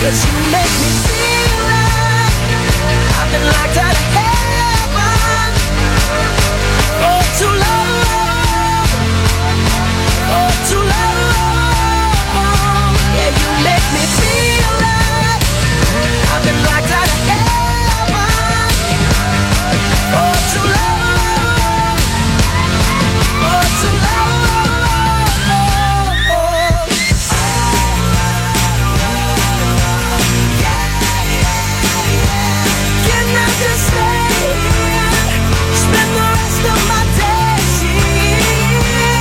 'cause you make me feel like I've been locked out of heaven for too long, for too long. Yeah, you make me feel like I've been locked out of heaven for too long, for too long. Can I just stay here, spend the rest of my days here?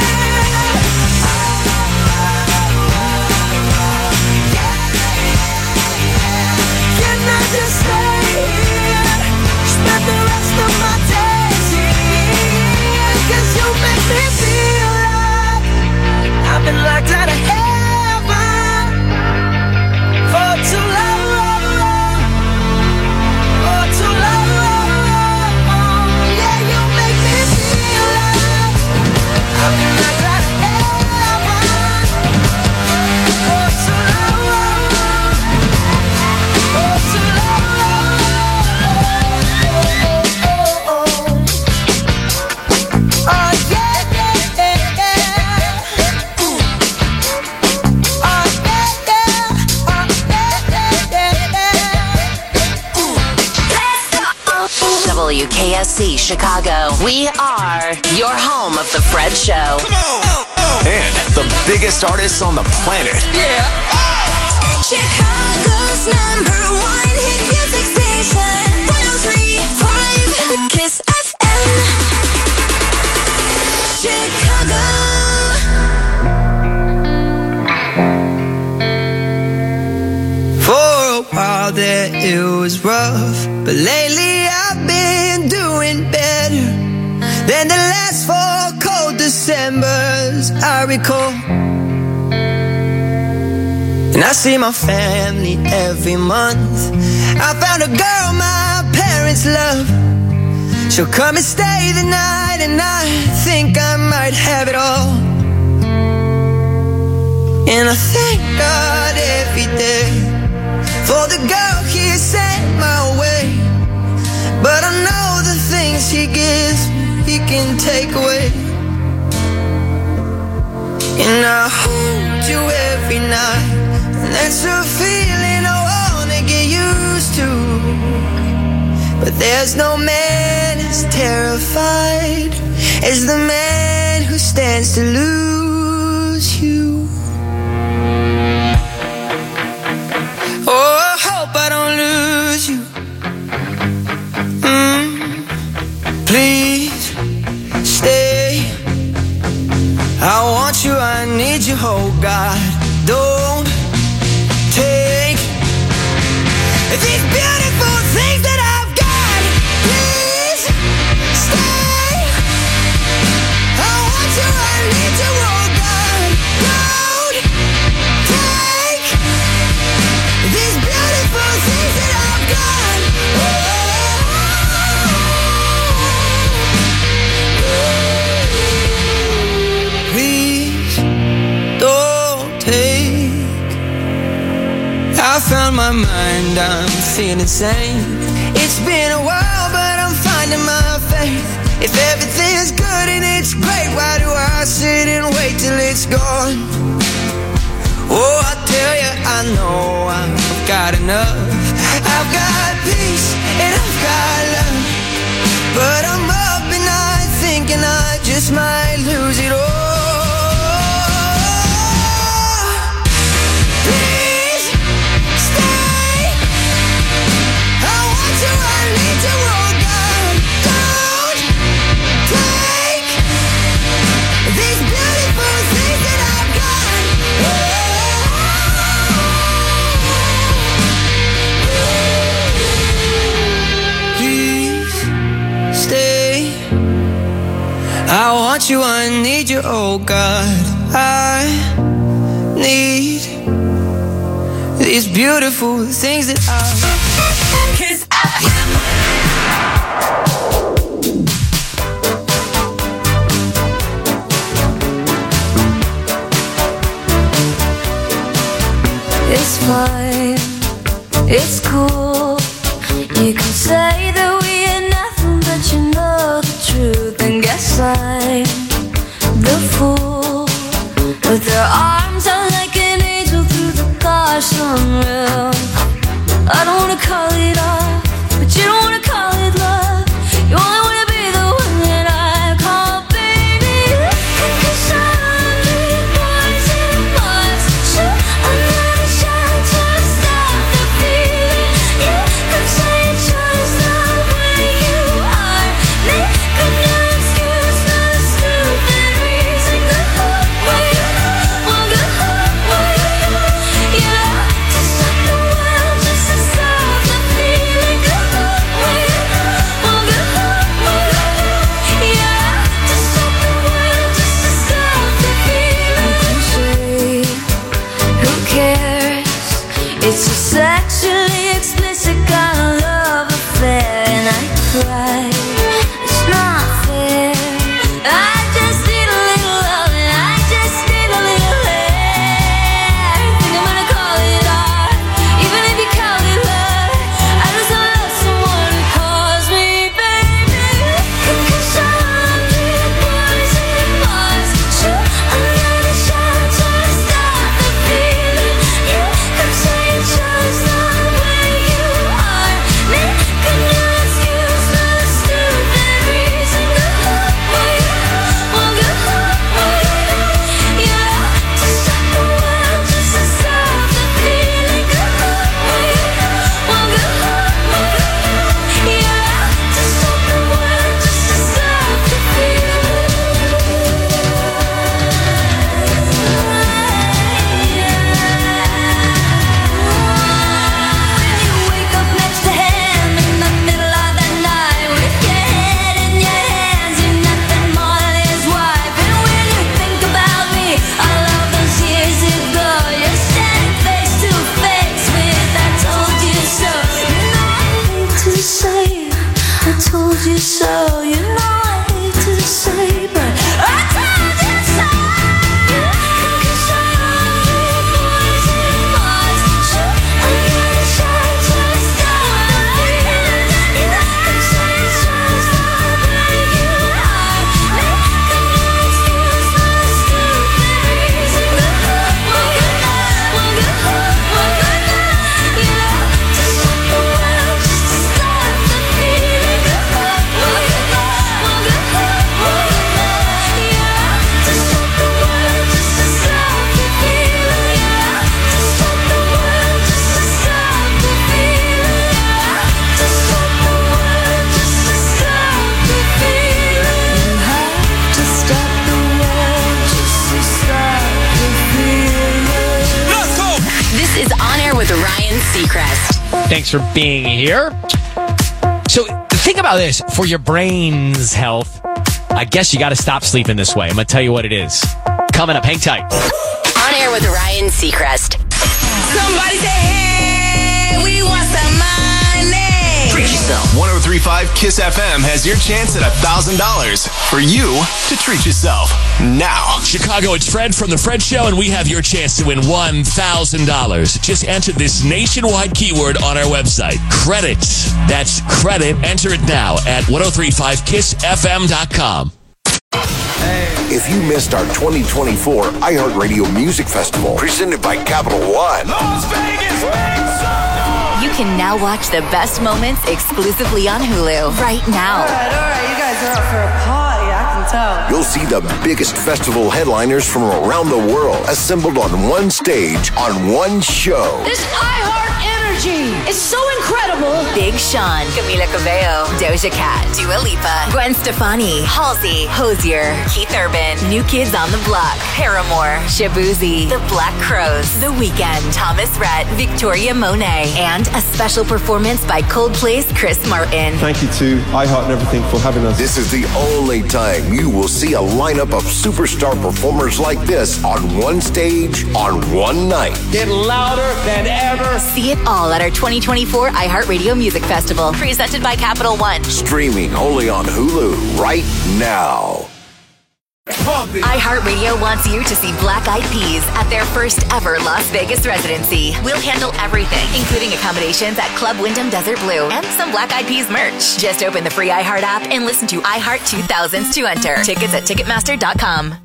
Can I just stay here, spend the rest of my days here? 'Cause you make me feel like I've been locked out of heaven for too long, for too long. Yeah, you make me feel like I've been locked out of heaven for too long, for too long. Oh yeah, yeah, yeah, yeah. Ooh. Oh yeah, yeah. Oh yeah, yeah, yeah. WKSC Chicago. We are your home of The Fred Show. And the biggest artists on the planet. Chicago's #1 hit music station, 103.5 Kiss FM. Chicago. For a while there it was rough, but lately I've been doing better than the last 4 cold Decembers I recall. And I see my family every month. I found a girl my parents love. She'll come and stay the night, and I think I might have it all. And I thank God every day for the girl he sent my way. But I know the things he gives me, he can take away. And I hold you every night, and that's a feeling I wanna get used to. But there's no man as terrified as the man who stands to lose you. Oh, I hope I don't lose you. Please stay. I want you, I need you, oh God. Don't take these beautiful things that I've got. Please stay. I want you, I need you, oh God. Don't take these beautiful things that I've got. Please don't take. I found my mind, I'm feeling sane. It's been a while, but I'm finding my faith. If everything's good and it's great, why do I sit and wait till it's gone? Oh, I tell you, I know I've got enough. I've got peace and I've got love, but I'm up and I thinking I just might lose it all. Please stay. I want you, I need you, oh God. Don't take these beautiful things that I've got. Please stay. I want you, I need you, oh God. I need these beautiful things that I've got. Kiss FM. It's fine It's cool. You can say that we are nothing, but you know the truth. And guess I'm the fool. With their arms out like an angel through the car sunroof. I don't wanna call it off, but you don't wanna call it love. You only wanna be the one that I call baby. Cause I'm the poison must shoot another shot to stop the feeling. You could say you chose the way you are. Make a new excuse for the stupid reason. Go away, well go away. You have to stop the world just to stop the feeling. Go away, well go away. You have to stop the world just to stop the feeling. Who cares? It's a sexually explicit kind of love affair, and I cry. It's not fair. I just need a little love, and I just need a little hair. Think I'm gonna call it art, even if you call it love. I just wanna love someone who calls me baby. Cause I'm the poison must shoot another shot to stop the feeling. You could say you chose the way you are. Make a new excuse for the stupid reason. Go away, well go away. You have to stop the world just to stop the feeling. Go away, well go away. You have to stop the world just to stop the feeling. When you wake up next to him in the middle of the night with your head in your hands, you're nothing more than his wife. And when you think about me, all of those years ago, you're standing face to face with I told you so. You know I hate to say it, I told you so. You know I hate to say, but I told you so. Cause I'm the poison must shoot another shot to stop the feeling. You could say you chose the way you are. Make a new excuse for the stupid reason. Go away, well go away. You have to stop the world just to stop the feeling. Go away, well go away. You have to stop the world just to stop the feeling. You have to stop the world just to stop the feeling. You have to stop the world just to stop the feeling. You have to stop the world just to stop the feeling. Let's go! This is On Air with Ryan Seacrest. Thanks for being here. So think about this. For your brain's health, I guess you got to stop sleeping this way. I'm going to tell you what it is. Coming up, hang tight. On Air with Ryan Seacrest. Somebody say, hey, we want some money. Treat yourself. 103.5 Kiss FM has your chance at $1,000 for you to treat yourself now. Chicago, it's Fred from The Fred Show, and we have your chance to win $1,000. Just enter this nationwide keyword on our website, credit. That's credit. Enter it now at 1035kissfm.com. If you missed our 2024 iHeartRadio Music Festival, presented by Capital One, You can now watch the best moments exclusively on Hulu right now. All right, you guys are out for a party, I can tell. you'll see the biggest festival headliners from around the world assembled on one stage on one show. This iHeart energy is so incredible. Big Sean, Camila Cabello, Doja Cat, Dua Lipa, Gwen Stefani, Halsey, Hozier, Keith Urban, New Kids on the Block, Paramore, Shabuzi, The Black Crowes, The Weeknd, Thomas Rhett, Victoria Monet, and a special performance by Coldplay's Chris Martin. Thank you to iHeart and everything for having us. This is the only time you will see a lineup of superstar performers like this on one stage on one night. Get louder than ever. See it all at our 2024 iHeartRadio Music Festival, presented by Capital One. Streaming only on Hulu right now. iHeartRadio wants you to see Black Eyed Peas at their first ever Las Vegas residency. We'll handle everything, including accommodations at Club Wyndham Desert Blue and some Black Eyed Peas merch. Just open the free iHeart app and listen to iHeart 2000s to enter. Tickets at Ticketmaster.com.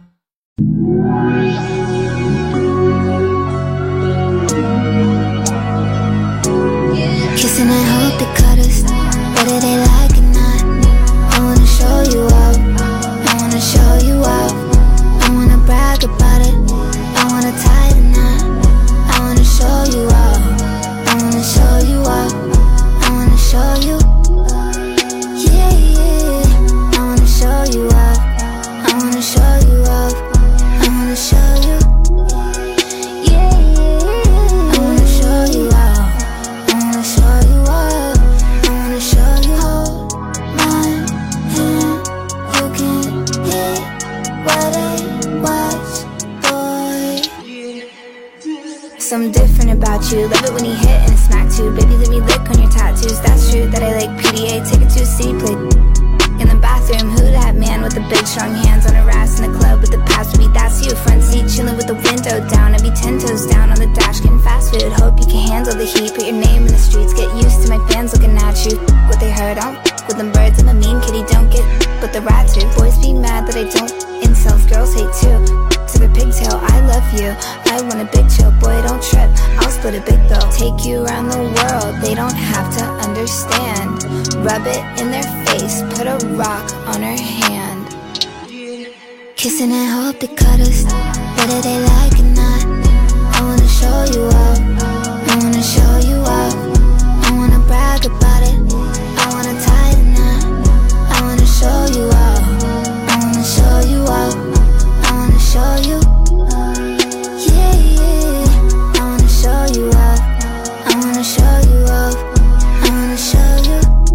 Kissing and hope they cut us, whether they like it or not. I wanna show you up, I wanna show you up. I wanna brag about it, I wanna tie the knot. I wanna show you up, I wanna show you up. I wanna show you, yeah, yeah. I wanna show you up, I wanna show you up. I wanna show you, yeah, yeah. I wanna show you up. I wanna show you up, I wanna show you. Hold my hand, you can hear what I watch, boy. Something different about you, love it when you hit and smack too. Baby, let me lick on your tattoos, that's true that I like PDA. Take it to a city, play in the bathroom. Who that man with the big strong hands on her ass in the club with the past me? That's you, front seat chilling with the window down. I'd be 10 toes down on the dash getting fast food. Hope you can handle the heat, put your name in the streets. Get used to my fans looking at you. What they heard, I don't with them birds. I'm a mean kitty, don't get but the rat too. Boys be mad that I don't incels, girls hate too. To the pigtail, I love you, I want a big chill. Boy, don't trip, I'll split a big bill. Take you around the world, they don't have to understand. Rub it in their face, put a rock on her hand. Kissing and hope they cut us, whether they like it or not. I wanna show you up, I wanna show you up. I wanna brag about it, I wanna tie the knot. I wanna show you up, I wanna show you up. I wanna show you, yeah, yeah. I wanna show you up, I wanna show you up. I wanna show you,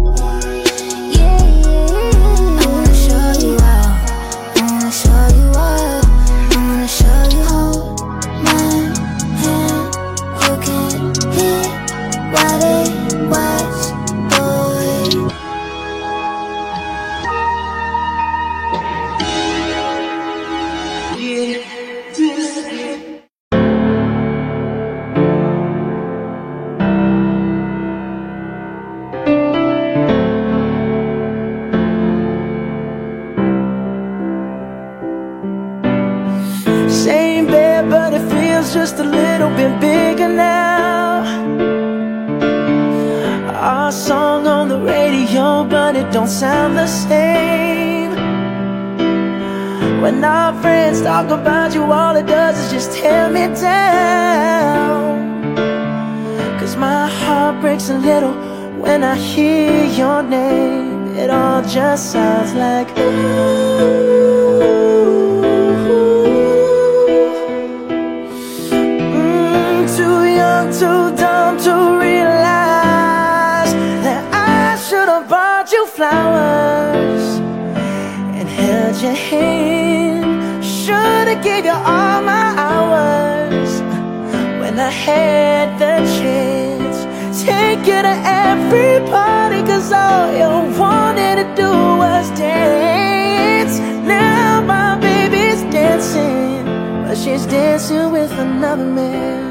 yeah, yeah. I wanna show you up, I wanna show you up. I wanna show you. Hold my hand, you can hear what it was, boy. Same bed, but it feels just a little bit bigger now. Our song on the radio, but it don't sound the same. When our friends talk about you, all it does is just tear me down. Cause my heart breaks a little when I hear your name. It all just sounds like ooh. Too dumb to realize that I should have bought you flowers and held your hand. Should have gave you all my hours when I had the chance. Take you to every party, cause all you wanted to do was dance. Now my baby's dancing, but she's dancing with another man.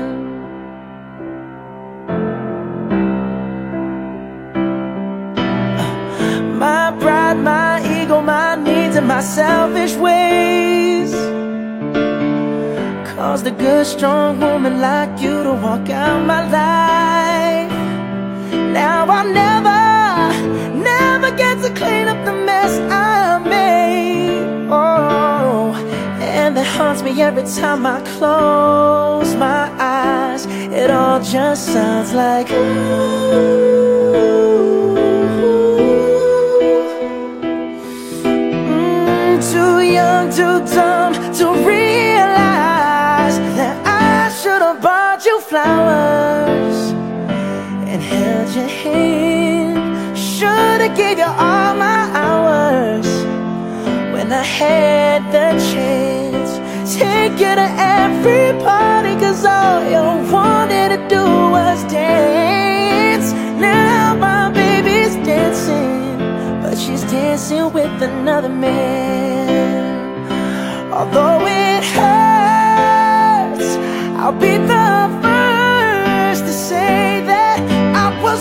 My pride, my ego, my needs, and my selfish ways caused a good, strong woman like you to walk out my life. Now I'll never get to clean up the mess I made. Oh, and that haunts me every time I close my eyes. It all just sounds like ooh. Too young, too dumb to realize that I should have bought you flowers and held your hand. Should have gave you all my hours when I had the chance. Take you to every party, cause all you wanted to do was dance. Now my baby's dancing, but she's dancing with another man. Although it hurts, I'll be the first to say that I was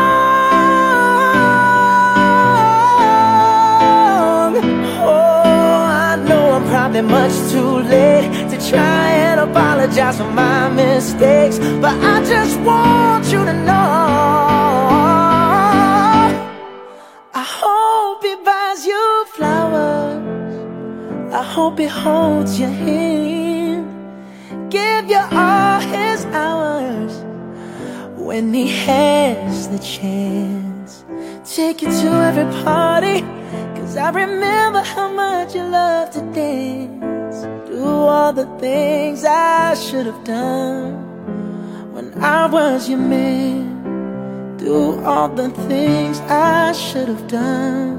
wrong. Oh, I know I'm probably much too late to try and apologize for my mistakes, but I just want you to know I hope he buys you flowers, I hope he holds your hand, give you all his hours when he has the chance. Take you to every party, 'cause I remember how much you love to dance. Do all the things I should have done when I was your man. Do all the things I should have done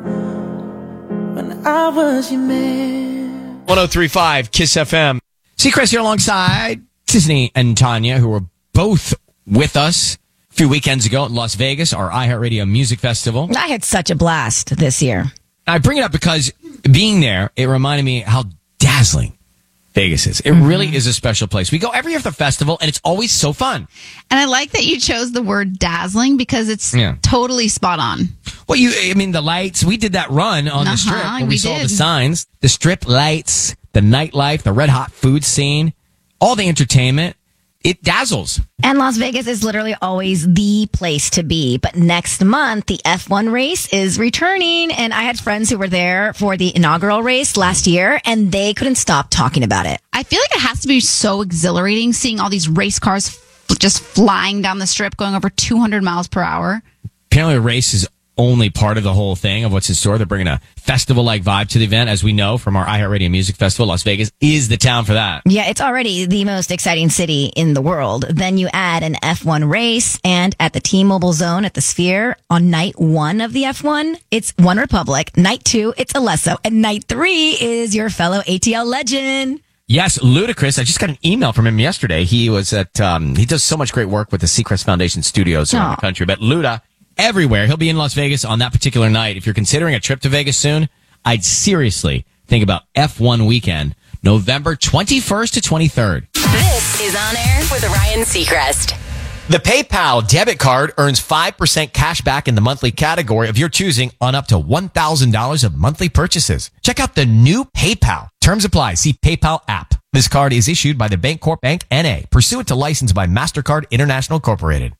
when I was your man. 103.5 Kiss FM. Seacrest here alongside Disney and Tanya, who were both with us a few weekends ago in Las Vegas, our iHeartRadio Music Festival. I had such a blast this year. I bring it up because being there, it reminded me how dazzling Vegas is. It really is a special place. We go every year for the festival, and it's always so fun. And I like that you chose the word dazzling because it's totally spot on. Well, the lights, we did that run on the strip where we saw the signs, the strip lights, the nightlife, the red hot food scene, all the entertainment. It dazzles. And Las Vegas is literally always the place to be. But next month, the F1 race is returning. And I had friends who were there for the inaugural race last year, and they couldn't stop talking about it. I feel like it has to be so exhilarating seeing all these race cars just flying down the strip, going over 200 miles per hour. Apparently, the race is only part of the whole thing of what's in store. They're bringing a festival-like vibe to the event. As we know from our iHeartRadio Music Festival, Las Vegas is the town for that. Yeah, it's already the most exciting city in the world. Then you add an F1 race, and at the T-Mobile Zone at the Sphere, on night 1 of the F1, it's One Republic. Night 2, it's Alesso. And night 3 is your fellow ATL legend. Yes, Ludacris. I just got an email from him yesterday. He was at, he does so much great work with the Seacrest Foundation studios around the country. But Luda, everywhere. He'll be in Las Vegas on that particular night. If you're considering a trip to Vegas soon, I'd seriously think about F1 weekend, November 21st to 23rd. This is On Air with Ryan Seacrest. The PayPal debit card earns 5% cash back in the monthly category of your choosing on up to $1,000 of monthly purchases. Check out the new PayPal. Terms apply. See PayPal app. This card is issued by the Bancorp Bank N.A., pursuant to license by MasterCard International Incorporated.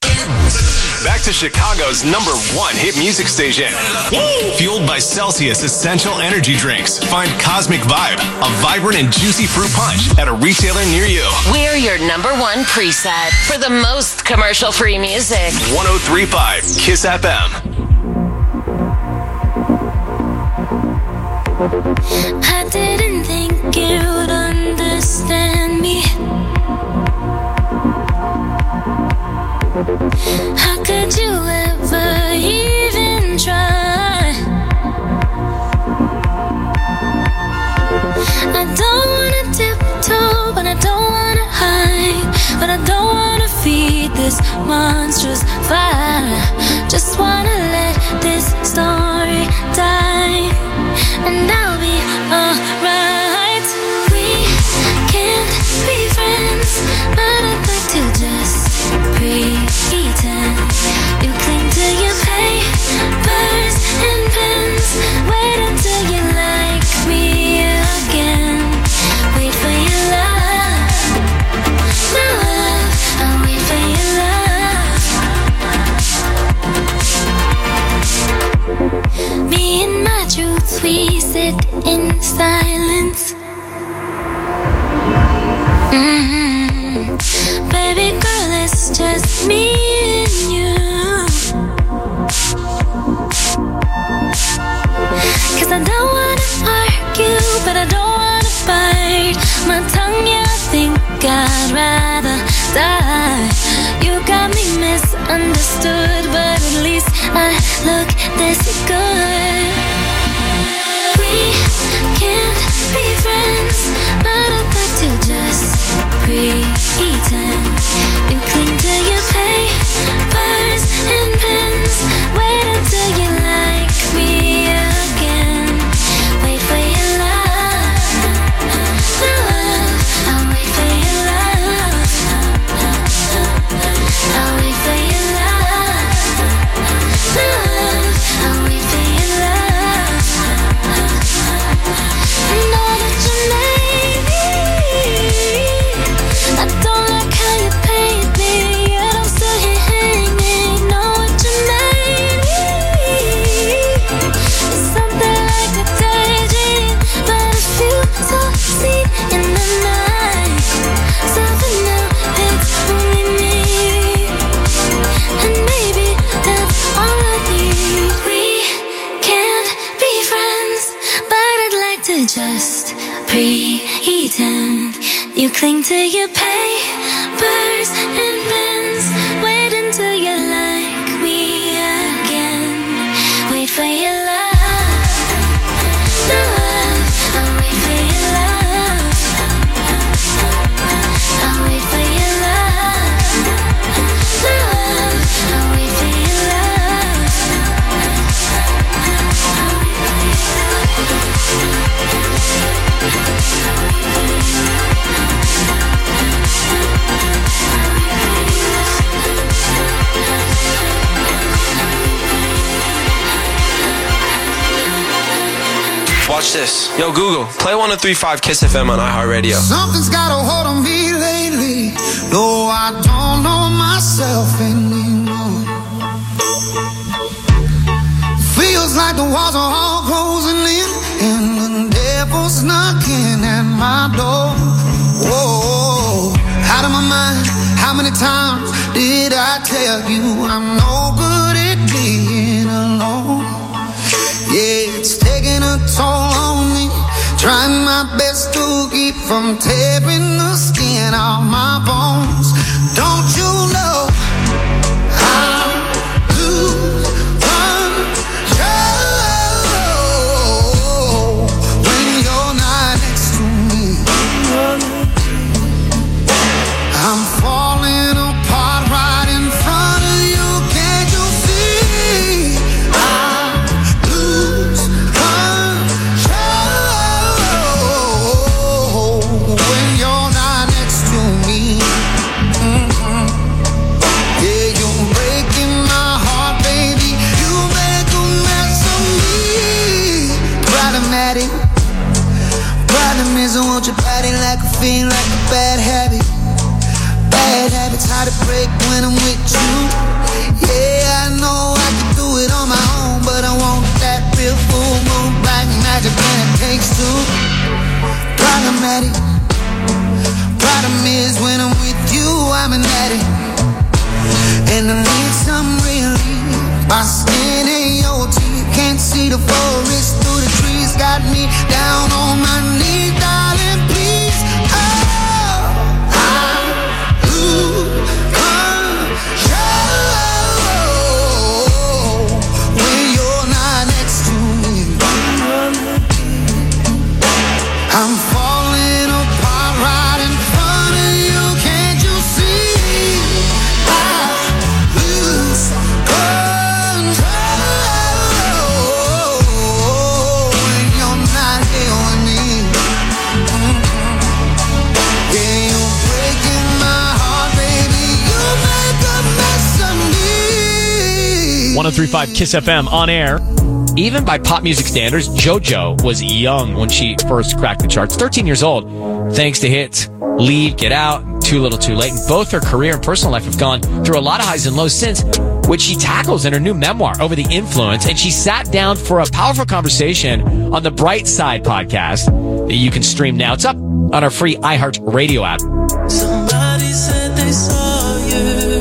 Back to Chicago's #1 hit music station. Fueled by Celsius Essential Energy Drinks. Find Cosmic Vibe, a vibrant and juicy fruit punch at a retailer near you. We're your #1 preset for the most commercial-free music. 103.5 Kiss FM. I didn't think you'd understand me. How could you ever even try? I don't wanna tiptoe, but I don't wanna hide. But I don't wanna feed this monstrous fire. Just wanna let this story die, and I'll be alright. We can't be friends, but I'd like to just pretend. You cling to your papers and pens. Wait until you like me again. Wait for your love. My love, I'll wait for your love. Me and my truths, we sit in silence. Baby girl, it's just me and you. 'Cause I don't wanna argue, but I don't wanna bite my tongue, yeah, I think I'd rather die. You got me misunderstood, but at least I look this good. We can't be friends, but I'd like to just pretend. You cling to your pain. You cling to your papers and pens. Wait until you like me again. Wait for your love. I'll wait for your love. I'll wait for your love. I'll wait for your love. Watch this. Yo, Google, play 103.5 Kiss FM on iHeartRadio. Something's got a hold on me lately. No, I don't know myself anymore. Feels like the walls are all closing in, and the devil's knocking at my door. Whoa, out of my mind. How many times did I tell you I'm no good at being alone? Yeah, it's taking a toll on me. Trying my best to keep from tearing the skin off my bones. Don't you know I lose control when you're not next to me? I'm falling apart right in front of you. Can't you see? I lose control when you're not next to me. Yeah, you're breaking my heart, baby. You make a mess of me. Problematic. Problem is I want your body like a fiend, like a bad habit. Bad habits hard to break when I'm with you. Yeah, I know I can do it on my own, but I want that real full moon black magic when it takes two. Problematic. Problem is when I'm with you, I'm an addict, and I need some relief. My skin ain't your teeth. Can't see the forest through the trees. Got me down on my knees, darling, please. Oh, I lose control when you're not next to me. I'm falling apart right in front of you. Can't you see? I lose control when you're not here with me. Yeah, you're breaking my heart, baby. You make a mess of me. 103.5 Kiss FM on air. Even by pop music standards, JoJo was young when she first cracked the charts. 13 years old, thanks to hits Leave, Get Out, Too Little Too Late. And both her career and personal life have gone through a lot of highs and lows since, which she tackles in her new memoir, Over the Influence. And she sat down for a powerful conversation on the Bright Side podcast that you can stream now. It's up on our free iHeartRadio app. Somebody said they saw you.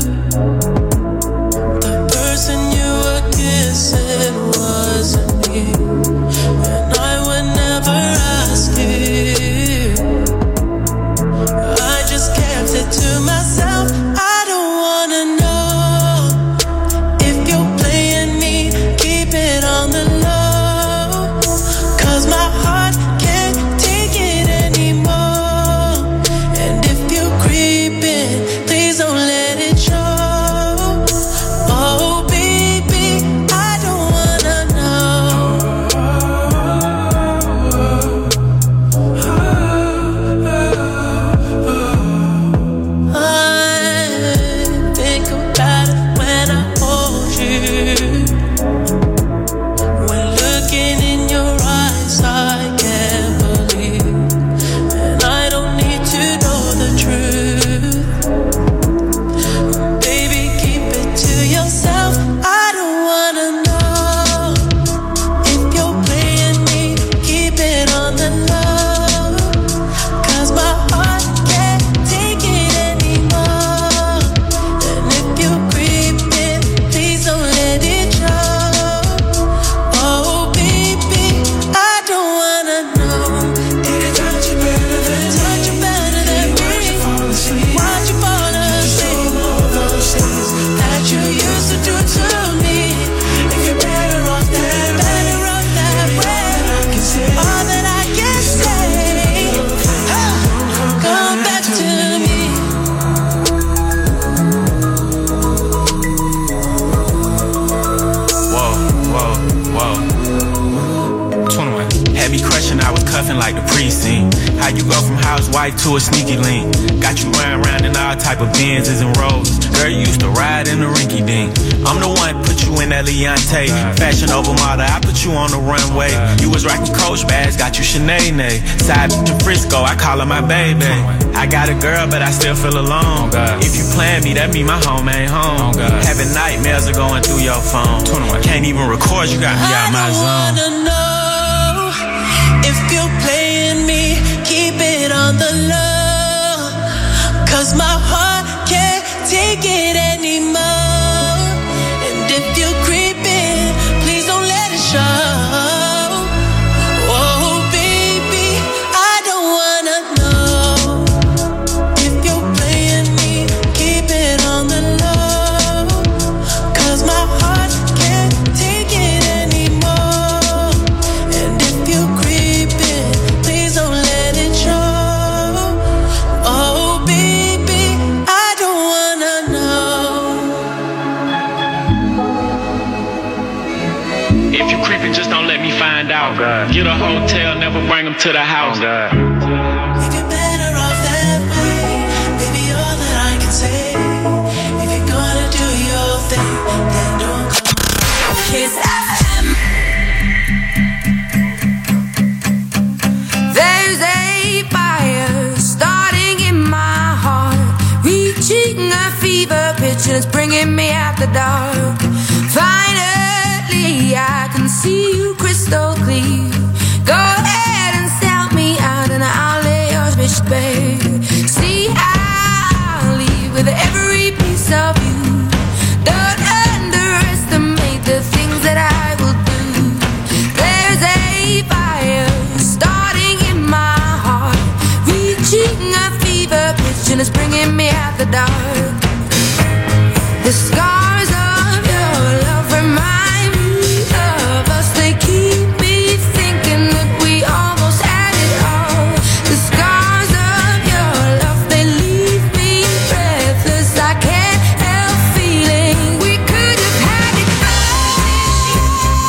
The person you were kissing wasn't you, and I would never ask you. I just kept it to myself. I don't wanna know if you're playing me. Keep it on the low, 'cause my heart can't take it anymore. And How you go from housewife to a sneaky link? Got you riding around in all type of Benzes and Rolls. Girl, you used to ride in the rinky dink. I'm the one put you in that Leontay. Fashion over model, I put you on the runway. You was rocking Coach bags, got you Sinead. Side to Frisco, I call her my baby. I got a girl, but I still feel alone. If you plan me, that mean my home ain't home. Having nightmares are going through your phone. Can't even record, you got me out my zone. I wanna know if you're playing me, keep it on the low. Cause my heart can't take it anymore. And if you're creeping, please don't let it show. Get a hotel, never bring them to the house. Make it better off that way. Baby, all that I can say. If you're gonna do your thing, then don't come. Kiss FM. There's a fire starting in my heart, reaching a fever pitch and it's bringing me out the dark. Finally, I can see you crystal clear. Go ahead and sell me out and I'll lay your bitch bare. See, I'll leave with every piece of you. Don't underestimate the things that I will do. There's a fire starting in my heart, reaching a fever pitch and it's bringing me out the dark. The scars of your love remind me of us. They keep me thinking that we almost had it all. The scars of your love, they leave me breathless. I can't help feeling we could have had it all.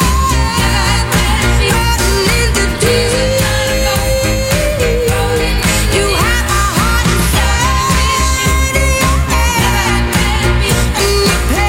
Rolling in the deep. You have my heart inside. And you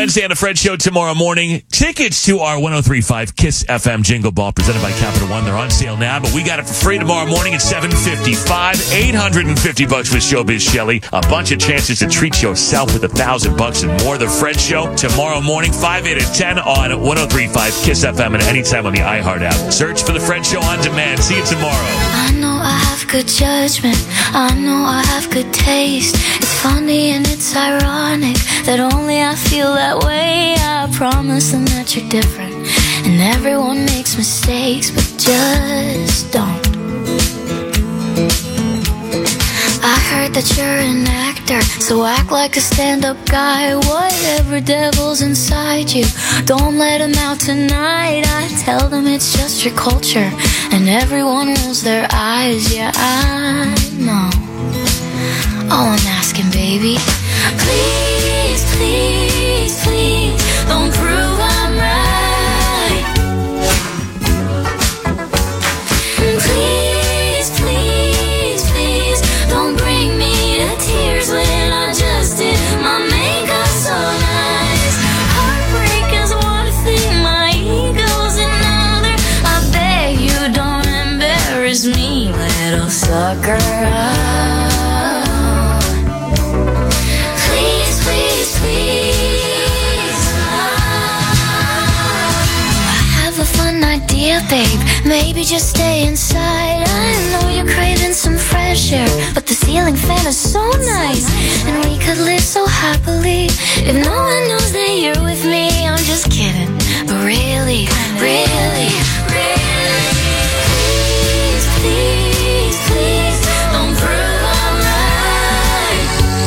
Wednesday on the Fred Show tomorrow morning. Tickets to our 103.5 Kiss FM Jingle Ball presented by Capital One. They're on sale now, but we got it for free tomorrow morning at 7:55. $850 with Showbiz Shelley. A bunch of chances to treat yourself with $1,000 and more. The Fred Show tomorrow morning, 5, 8, and 10 on 103.5 Kiss FM and anytime on the iHeart app. Search for the Fred Show on demand. See you tomorrow. I know I have good judgment. I know I have good taste. It's funny and it's ironic that only I feel that way. I promise them that you're different. And everyone makes mistakes, but just don't. I heard that you're an actor, so act like a stand-up guy. Whatever devil's inside you, don't let him out tonight. I tell them it's just your culture, and everyone rolls their eyes. Yeah, I know. All I'm asking, baby, please, please, please, don't prove I'm right. Please, please, please, don't bring me to tears when I just did my makeup so nice. Heartbreak is one thing, my ego's another. I beg you don't embarrass me, little sucker. Please, please, please. I have a fun idea, babe. Maybe just stay inside. I know you're craving some fresh air, but the ceiling fan is so nice, and we could live so happily if no one knows that you're with me. I'm just kidding, but really, really, really, please, please, please, don't prove I'm right.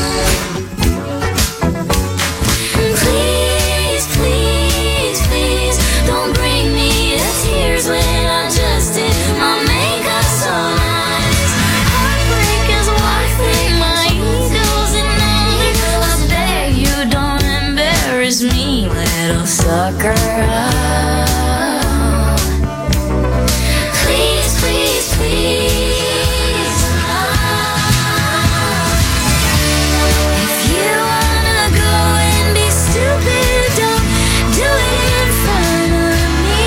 Please, please, please, don't bring me to tears when I just did my makeup so nice. Heartbreak is one thing, my ego's another. I beg you don't embarrass me, little sucker. Please, please, please. If you wanna go and be stupid, don't do it in front of me.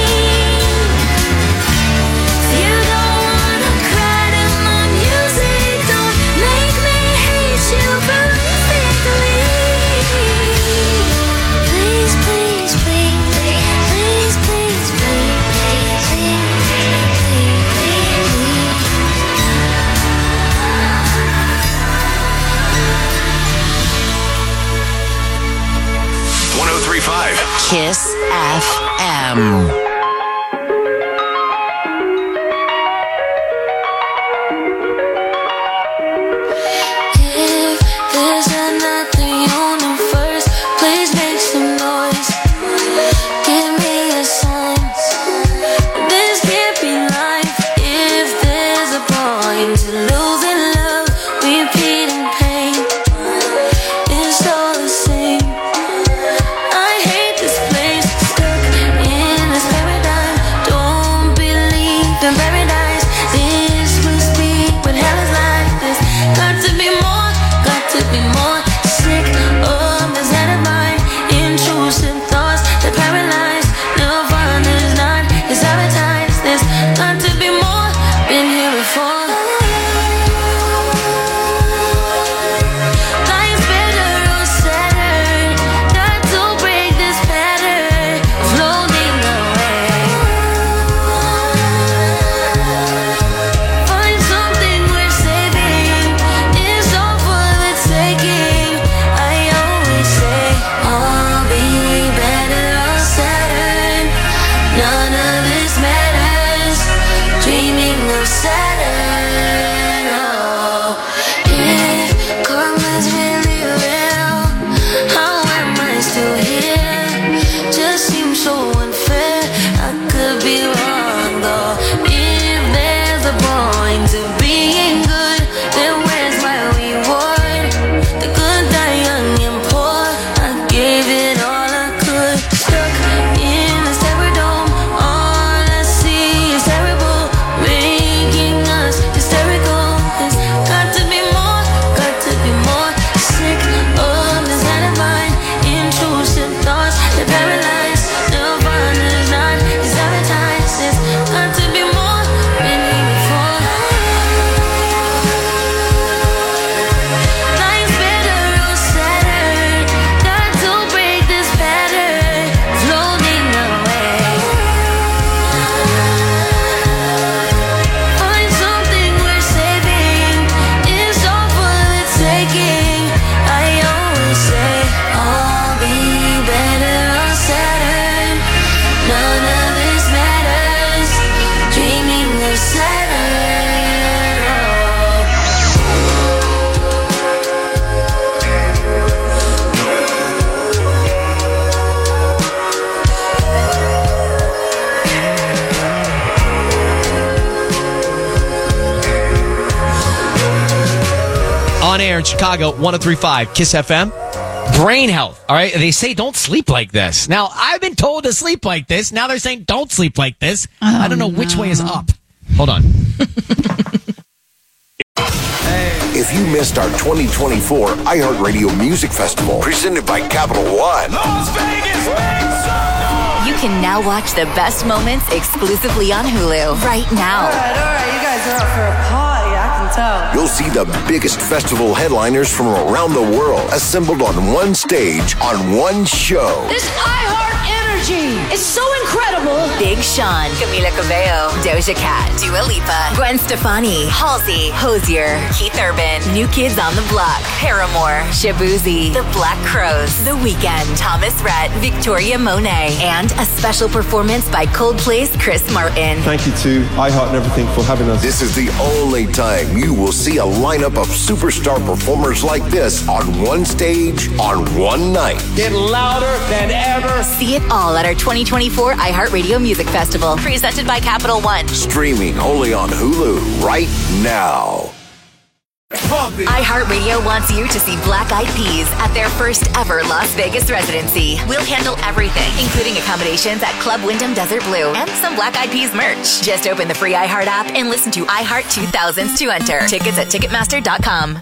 If you don't wanna cry to my music, don't make me hate you perfectly. Please, please, please, please, please, please, please, please. 103.5 Kiss FM. If this is not the universe, please make some noise. Give me a sign. This can't be life. If there's a point to losing love, repeating pain, it's all the same. I hate this place, stuck in this air in Chicago, 103.5 Kiss FM. Brain health. All right. They say don't sleep like this. Now, I've been told to sleep like this. Now they're saying don't sleep like this. I don't know which way is up. Hold on. If you missed our 2024 iHeartRadio Music Festival, presented by Capital One, Las Vegas, you can now watch the best moments exclusively on Hulu right now. All right, you guys are out for a party, I can tell. You'll see the biggest festival headliners from around the world assembled on one stage on one show. This iHeart energy is so incredible. Big Sean, Camila Cabello, Doja Cat, Dua Lipa, Gwen Stefani, Halsey, Hosier, Keith Urban, New Kids on the Block, Paramore, Shabuzi, The Black Crowes, The Weeknd, Thomas Rhett, Victoria Monet, and a special performance by Coldplay's Chris Martin. Thank you to iHeart and everything for having us. This is the only time you will see a lineup of superstar performers like this on one stage on one night. Get louder than ever. See it all at our 2024 iHeartRadio Music Festival, presented by Capital One. Streaming only on Hulu right now. iHeartRadio wants you to see Black Eyed Peas at their first ever Las Vegas residency. We'll handle everything, including accommodations at Club Wyndham Desert Blue and some Black Eyed Peas merch. Just open the free iHeart app and listen to iHeart 2000s to enter. Tickets at Ticketmaster.com.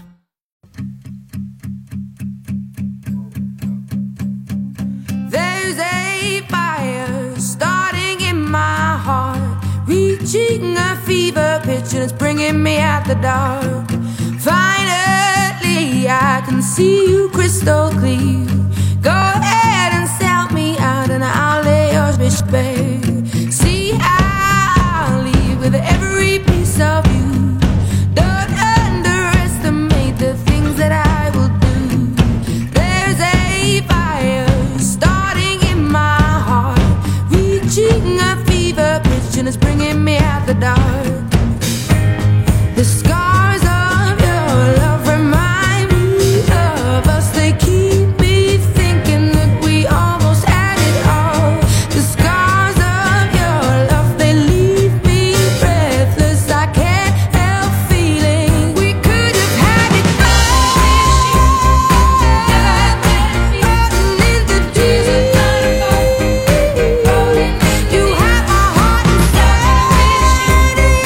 There's a fire starting in my heart, reaching a fever pitch and it's bringing me out the dark. Finally, I can see you crystal clear. Go ahead and sell me out and I'll lay yours bitch bare. See, I'll leave with every piece of you. Don't underestimate the things that I will do. There's a fire starting in my heart, reaching a fever pitch and it's bringing me out the dark. The scars of your love remind me of us. They keep me thinking that we almost had it all. The scars of your love, they leave me breathless. I can't help feeling we could have had it all. In the deep, you have my heart and soul.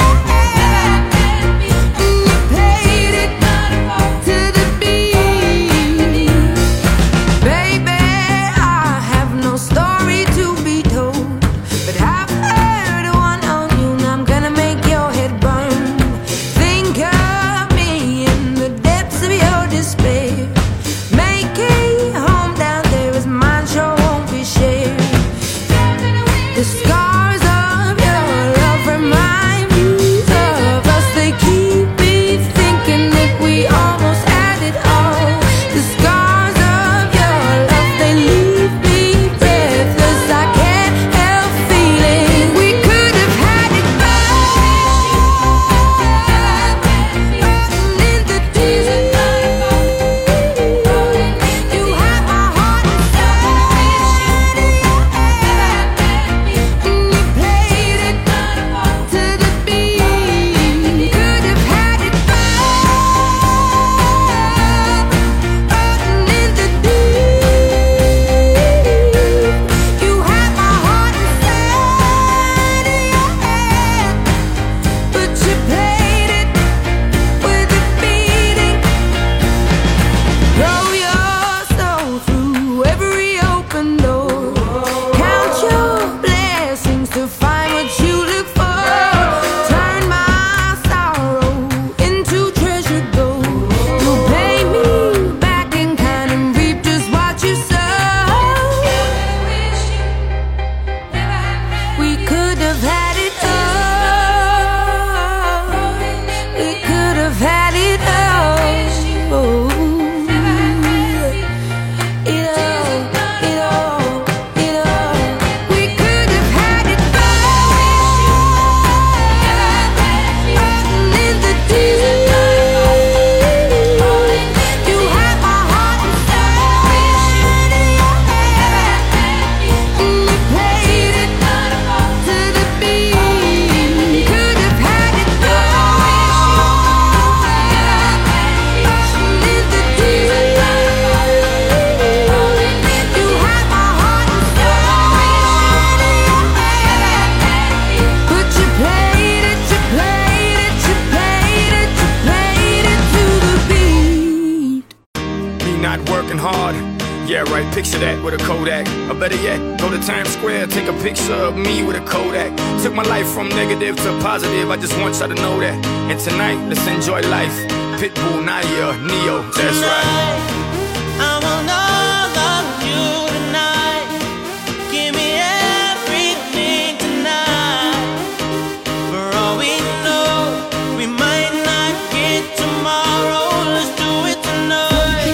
picture that with a Kodak. Or better yet, go to Times Square, take a picture of me with a Kodak. Took my life from negative to positive, I just want y'all to know that. And tonight, let's enjoy life. Pitbull, Nadia, Neo, that's right. I want all of you tonight. Give me everything tonight. For all we know, we might not get tomorrow. Let's do it tonight.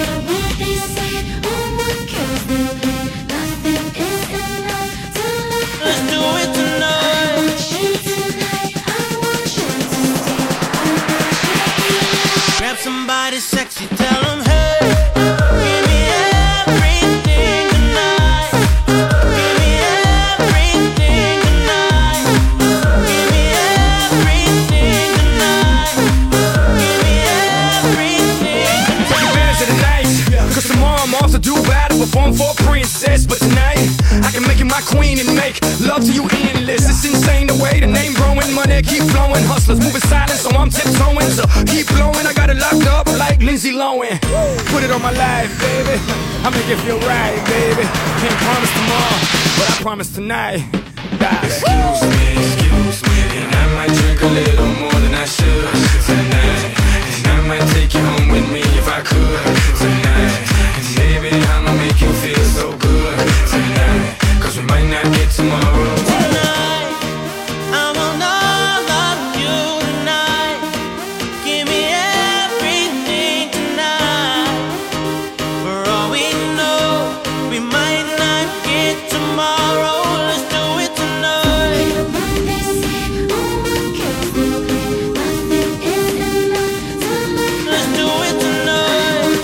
Let's do it tonight. Grab somebody sexy, tell them hey. Perform for a princess, but tonight I can make you my queen and make love to you endless. It's insane the way the name growing, money keep flowing. Hustlers moving silent, so I'm tiptoeing. So keep blowing, I got it locked up like Lindsay Lohan. Put it on my life, baby. I make it feel right, baby. Can't promise tomorrow, but I promise tonight. Excuse me, and I might drink a little more than I should tonight. And I might take you home with me if I could tonight. Baby, I'ma make you feel so good tonight. Cause we might not get tomorrow. Tonight, I want all of you tonight. Give me everything tonight. For all we know, we might not get tomorrow. Let's do it tonight. Let's do it tonight.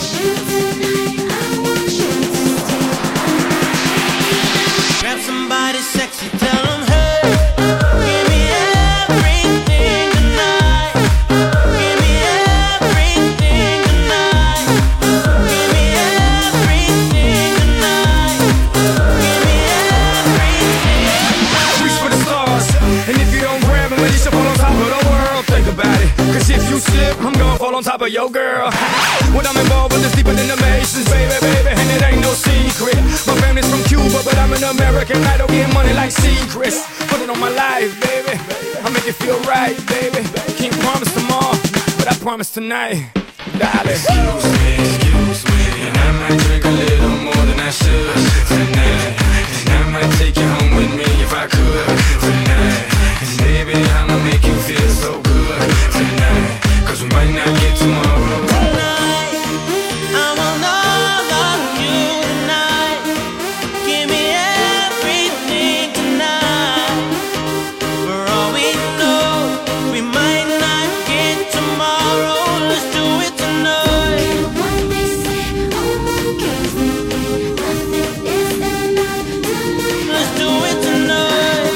Grab somebody sexy, tell them hey. Give me everything tonight. Give me everything tonight. Give me everything tonight. Give me everything. Reach for the stars, and if you don't grab them, at least you fall on top of the world. Think about it, cause if you slip, I'm gonna fall on top of your girl. What I'm involved with is deeper than the Masons, baby, and it ain't no secret. My family's from Cuba, but I'm an American. I don't get money like secrets. Put it on my life, baby. I make it feel right, baby. Can't promise tomorrow, but I promise tonight, darling. Excuse me, and I might drink a little more than I should tonight. And I might take you home with me if I could tonight. And baby, I'ma make you feel so good tonight. Cause we might not get tomorrow. Tonight, I want all of you tonight. Give me everything tonight. For all we know, we might not get tomorrow. Let's do it tonight. Let's do it tonight.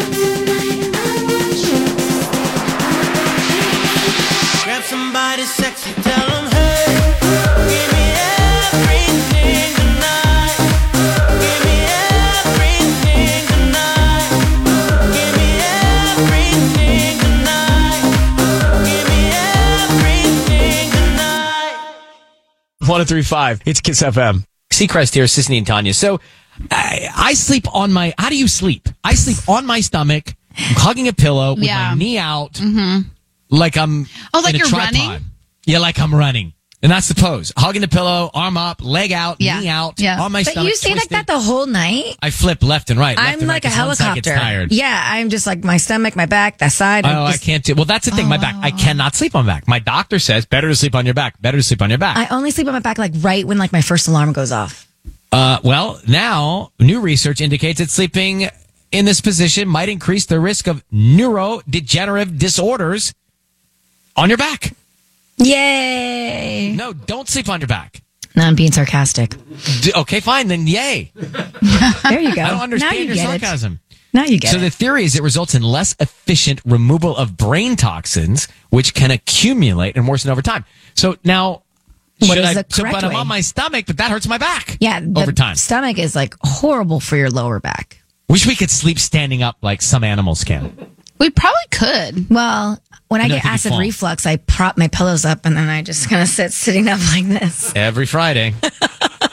Grab somebody sexy, tell them hey. Give me everything tonight. Give me everything tonight. Give me everything tonight. Give me everything tonight. 103.5. It's Kiss FM. Seacrest here, Sisney and Tanya. So I sleep on my. How do you sleep? I sleep on my stomach, hugging a pillow with my knee out, like I'm. Oh, like in a you're tripod. running? Yeah, like I'm running. And that's the pose. Hugging the pillow, arm up, leg out, knee out, on my But stomach. you stay like twisted. that the whole night? I flip left and right. I'm like a helicopter. Tired. Yeah, I'm just like my stomach, my back, that side. Oh, I can't do. Well, that's the thing. My back. I cannot sleep on my back. My doctor says better to sleep on your back. Better to sleep on your back. I only sleep on my back like right when like my first alarm goes off. Well, now new research indicates that sleeping in this position might increase the risk of neurodegenerative disorders on your back. Yay! No, don't sleep on your back. No, I'm being sarcastic. Okay, fine. Then yay. There you go. I don't understand Now you your get it. sarcasm. Now you get So it. the theory is it results in less efficient removal of brain toxins, which can accumulate and worsen over time. So now, What should is I? the correct But I'm way? on my stomach, but that hurts my back. Yeah, the over time. stomach is like horrible for your lower back. Wish we could sleep standing up like some animals can. We probably could. Well, when I know get if you acid fall. reflux, I prop my pillows up and then I just kind of sitting up like this. Every Friday.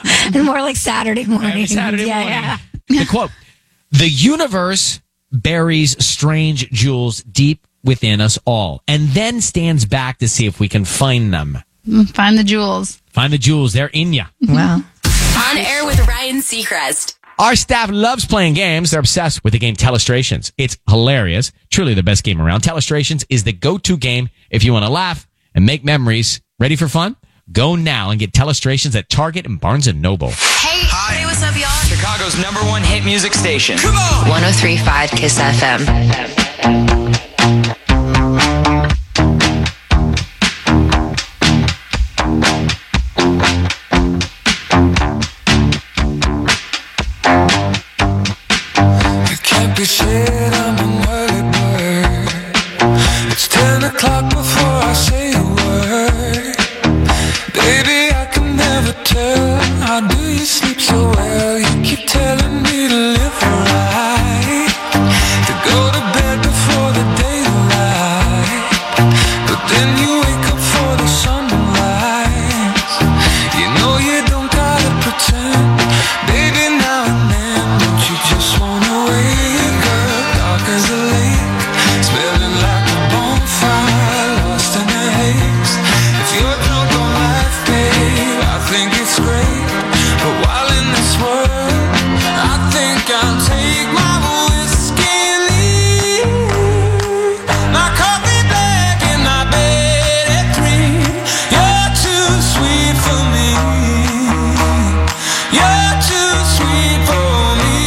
And more like Saturday morning. Saturday morning. Yeah. The quote, "The universe buries strange jewels deep within us all and then stands back to see if we can find them." Find the jewels. Find the jewels. They're in ya. Wow. On air with Ryan Seacrest. Our staff loves playing games. They're obsessed with the game Telestrations. It's hilarious. Truly the best game around. Telestrations is the go-to game if you want to laugh and make memories. Ready for fun? Go now and get Telestrations at Target and Barnes & Noble. Hey, what's up, y'all? Chicago's #1 hit music station. Come on! 103.5 KISS FM. Be said I'm an early bird. It's 10 o'clock before I say a word. Baby, I can never tell. How do you sleep so well? You keep telling me to live right, to go to bed before the daylight, but then you wake up for the sunrise. You know you don't gotta pretend. Baby, now and then, don't you just wanna wait? As a lake, smelling like a bonfire, lost in a haze. If you're drunk on life, babe, I think it's great. But while in this world, I think I'll take my whiskey and leave. My coffee black and my bed at 3. You're too sweet for me. You're too sweet for me.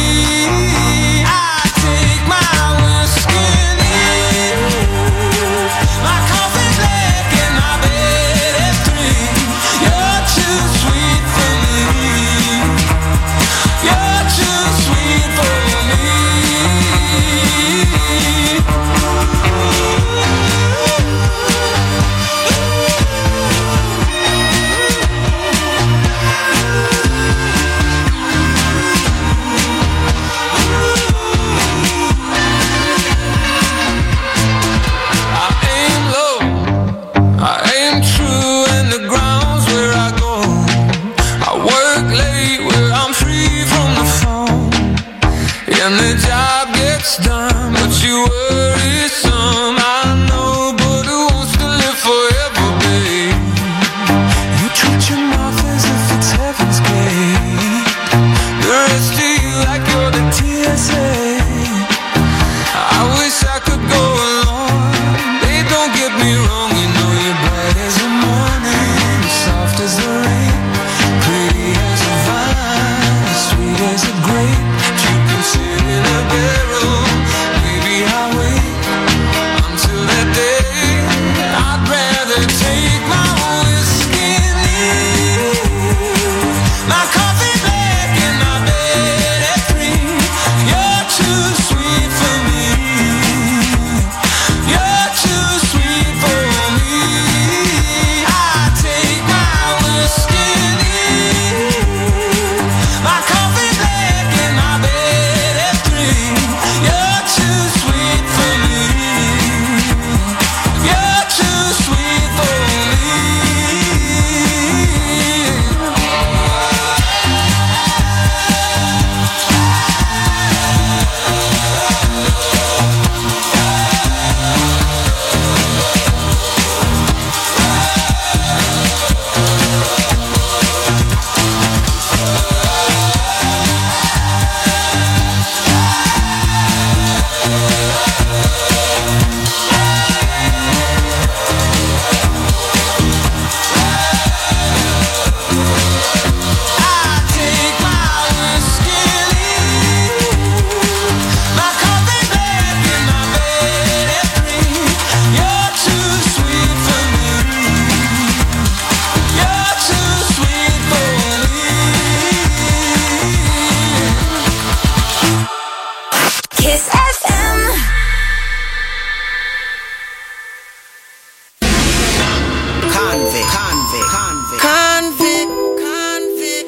And the job gets done, but you worry some. I know, but who wants to live forever, babe? You treat your mouth as if it's heaven's gate. The rest of you like you're the TSA. I wish I could go along. Babe, don't get me wrong, you know you're bright as the morning, soft as the rain, pretty as a vine, sweet as a grape. Sit in a bedroom, maybe I'll wait until that day. I'd rather take my whiskey and leave. My coffee black and my bed at 3. You're too sweet for me. You're too sweet for me. I take my whiskey and leave. My coffee black and my bed. You're too sweet for me. You're too sweet for me. KISS FM. Convict,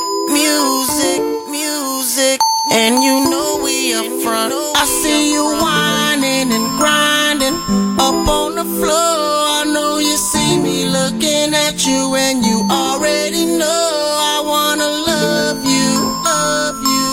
music, and you know we up front. I see you whining and grinding up on the floor. I know you see me looking at you, and you already know I wanna love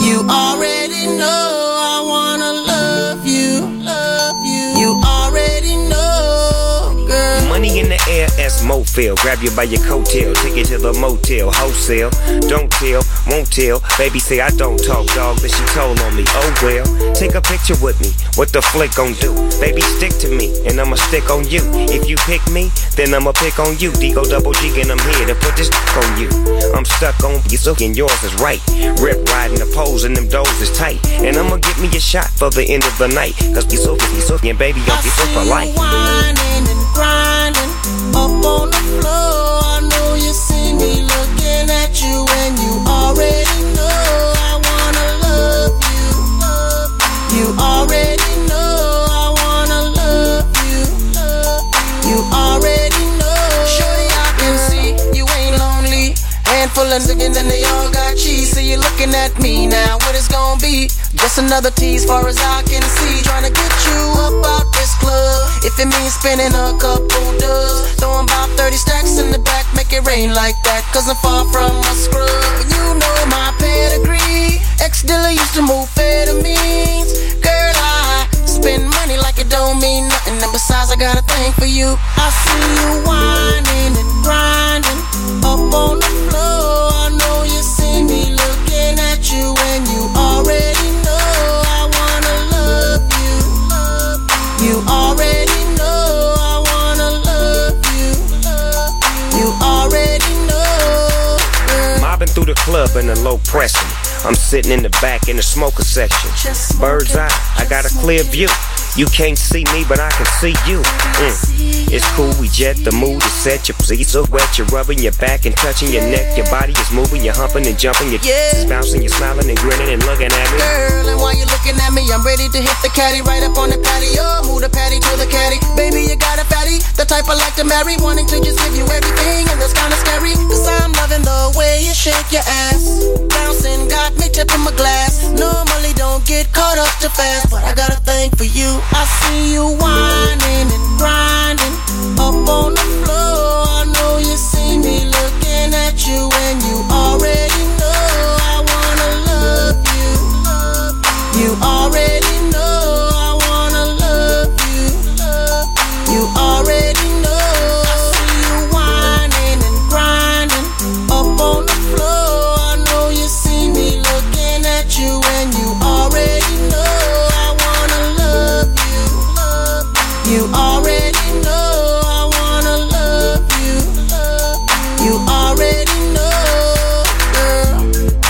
You already know I wanna love you. You already know, girl. Money in the air as Mofil. Grab you by your coattail, take you to the motel, wholesale. Don't tell, won't tell. Baby say I don't talk, dog, but she told on me. Oh well, take a picture with me. What the flick gon' do? Baby, stick to me, and I'ma stick on you. If you pick me, then I'ma pick on you. Digo double G, and I'm here to put this on you. I'm stuck on you, so and yours is right. Rip riding the poles, and them doors is tight. And I'ma get me a shot for the end of the night. Cause you so, and baby, I'll be so polite. Whining and grinding up on the floor. I know you see me looking at you, and you already know I wanna love you. You already know I wanna love you. You already know. Shorty, I can see you ain't lonely. Handful of niggas and they all got cheese. So you're looking at me now. What it's gonna be? Just another tease far as I can see. Trying to get you up out this club. If it means spending a couple dubs, throwing about 30 stacks in the back, make it rain like that. Cause I'm far from a scrub. You know my pedigree. Ex-dealer used to move amphetamines. Girl, I spend money like it don't mean nothing. And besides, I got a thing for you. I see you whining and grinding up on the floor. I know you see me looking at you, and you already know I wanna love you. You already know I wanna love you. You already know. Mobbing through the club in a low pressing. I'm sitting in the back in the smoker section. Bird's eye, I got a clear view. You can't see me, but I can see you. It's cool, we jet, the mood is set. Your pussy so wet, you're rubbing your back and touching your neck. Your body is moving, you're humping and jumping. Your is bouncing, you're smiling and grinning and looking at me. Girl, and while you're looking at me, I'm ready to hit the caddy right up on the patio. Move the patty to the caddy. Baby, you got a fatty, the type I like to marry. Wanting to just give you everything, and that's kinda scary. Cause I'm loving the way you shake your ass. Bouncing, got me tipping my glass. Normally don't get caught up too fast, but I got a thing for you. I see you whining and grinding up on the floor. I know you see me looking at you, and you already know I wanna love you. You already know I wanna love you. You already know. I see you whining and grinding up on the floor. I know you see me looking at you, and you already know I wanna love you. You already know I wanna love you. You already know, girl.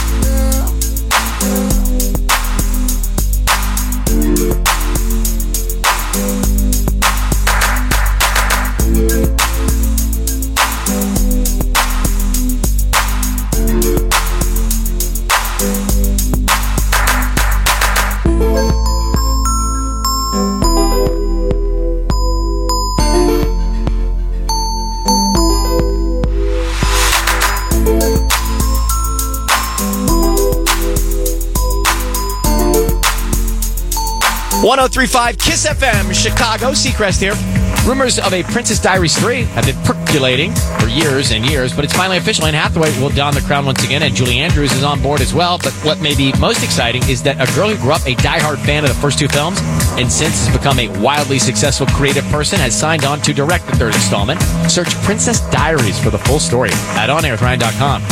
.1035 Kiss FM, Chicago. Seacrest here. Rumors of a Princess Diaries 3 have been percolating for years and years, but it's finally official. Anne Hathaway will don the crown once again, and Julie Andrews is on board as well. But what may be most exciting is that a girl who grew up a diehard fan of the first two films and since has become a wildly successful creative person has signed on to direct the third installment. Search Princess Diaries for the full story at onairwithryan.com.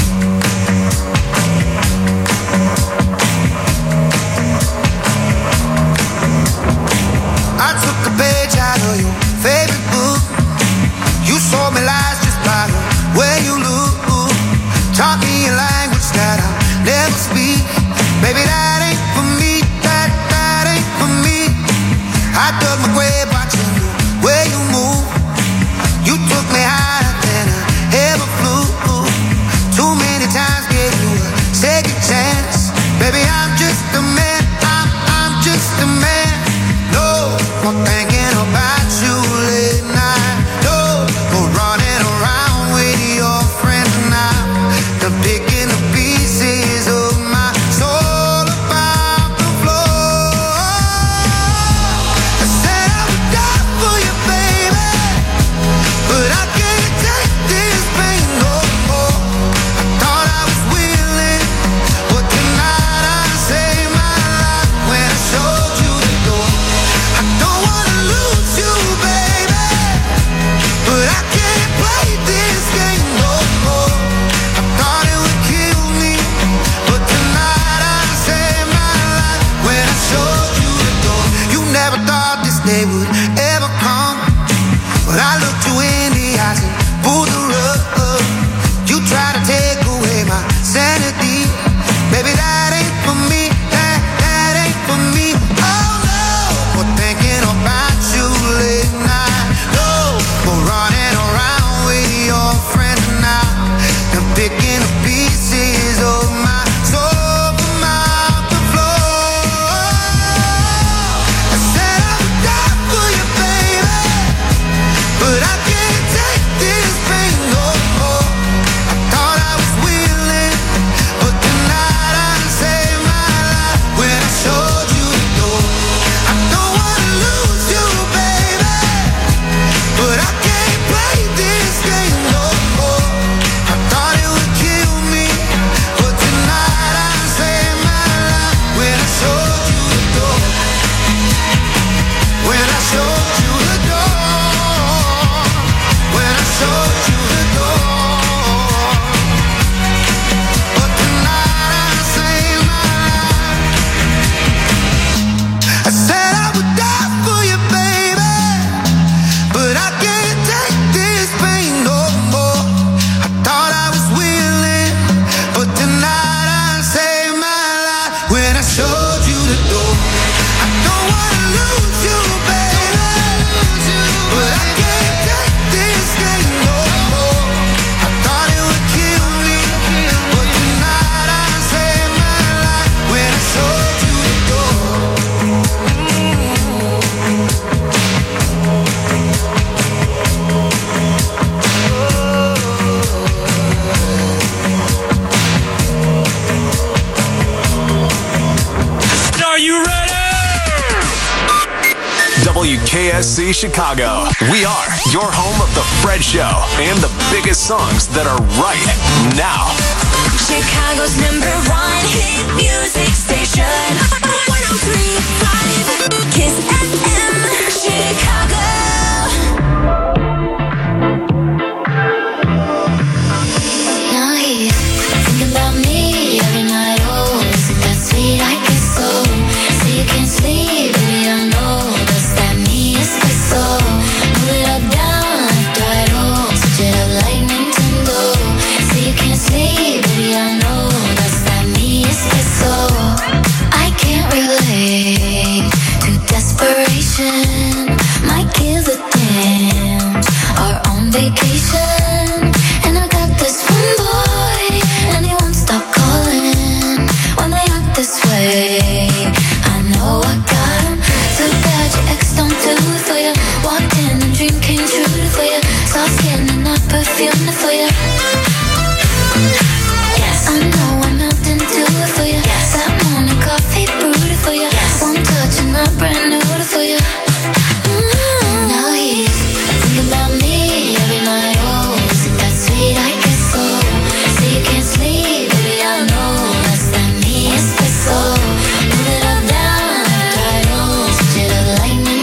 I took a page out of your favorite book. You sold me lies just by the way you look. Taught me a language that I'll never speak. Baby, that ain't for me. That ain't for me. I dug my grave watching the way you move. You took me higher than I ever flew. Too many times gave you a second chance. Baby, I'm just a man. I'm just a man. No more thinking about you late night. No more running around with your friends now. I'm picking the pieces of my soul about the floor. I said I would die for you, baby, but I can't take this pain no more. I thought I was willing, but tonight I when I showed you the door. I don't wanna lose you, baby, but I can't take this thing no more. I thought it would kill me, but tonight I saved my life when I showed you the door. Are you ready? WKSC Chicago. We are your home of The Fred Show and the biggest songs that are right now. Chicago's #1 hit music station. 103.5 Kiss FM, Chicago. Now he's thinking about me every night. Oh, isn't that sweet? I guess so. Say you can't sleep, baby, I know. Does that mean it's so? Move it up, down, left, right, oh. Switch it up like Nintendo. Say you can't sleep, baby, I know. Does that mean it's so? I can't relate to desperation. Might give a damn. Are on vacation, and I got this one boy, and he won't stop calling when they act this way. I know I got him. Too bad your ex don't do it for you. Walked in and dream came true for you. Soft skin and not perfume for you.